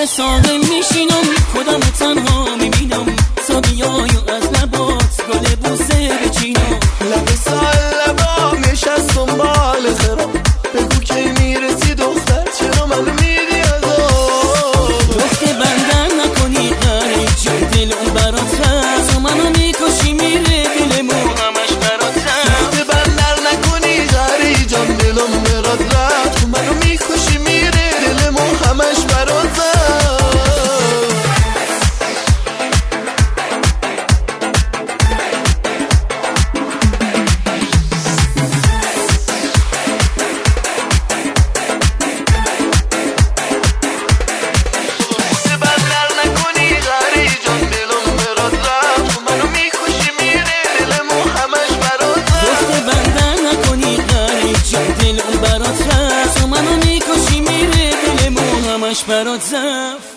لب ساحل میشینم خودم تنها میبینم تا بیای و از لبات گل بوسه بچینم لب ساحل لبا نشستم بال خرام بگو کی میرسی دختر چرا منو میدی عذاب دخت بندر نکنی غریب دلم برات رفت منو میکشی میره دلمو همش برات رفت دخت بندر نکنی غریب جان دلم برات رفت منو میکشی میره دلمو همش برات رفت برات رفت